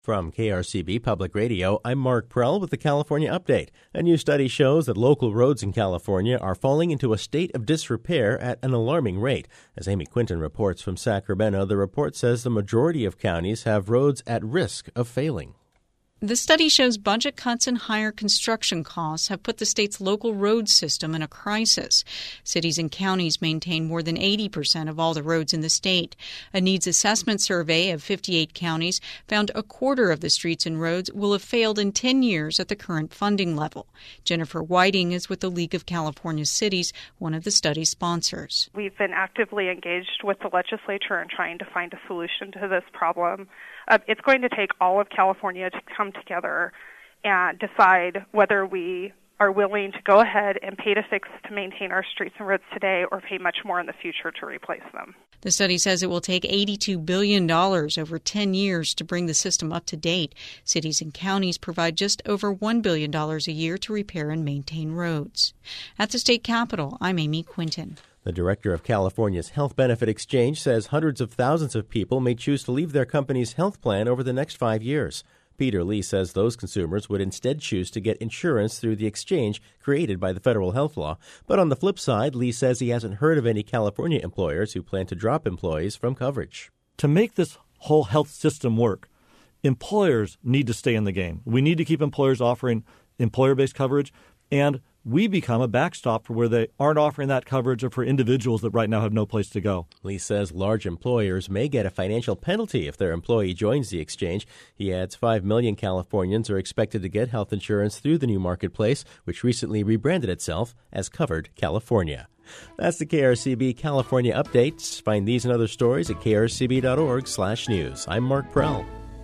From KRCB Public Radio, I'm Mark Prell with the California Update. A new study shows that local roads in California are falling into a state of disrepair at an alarming rate. As Amy Quinton reports from Sacramento, the report says the majority of counties have roads at risk of failing. The study shows budget cuts and higher construction costs have put the state's local road system in a crisis. Cities and counties maintain more than 80% of all the roads in the state. A needs assessment survey of 58 counties found a quarter of the streets and roads will have failed in 10 years at the current funding level. Jennifer Whiting is with the League of California Cities, one of the study's sponsors. We've been actively engaged with the legislature in trying to find a solution to this problem. It's going to take all of California to come together and decide whether we are willing to go ahead and pay to fix to maintain our streets and roads today or pay much more in the future to replace them. The study says it will take $82 billion over 10 years to bring the system up to date. Cities and counties provide just over $1 billion a year to repair and maintain roads. At the state capitol, I'm Amy Quinton. The director of California's Health Benefit Exchange says hundreds of thousands of people may choose to leave their company's health plan over the next 5 years. Peter Lee says those consumers would instead choose to get insurance through the exchange created by the federal health law. But on the flip side, Lee says he hasn't heard of any California employers who plan to drop employees from coverage. To make this whole health system work, employers need to stay in the game. We need to keep employers offering employer-based coverage, and we become a backstop for where they aren't offering that coverage or for individuals that right now have no place to go. Lee says large employers may get a financial penalty if their employee joins the exchange. He adds 5 million Californians are expected to get health insurance through the new marketplace, which recently rebranded itself as Covered California. That's the KRCB California Updates. Find these and other stories at krcb.org/news. I'm Mark Prell.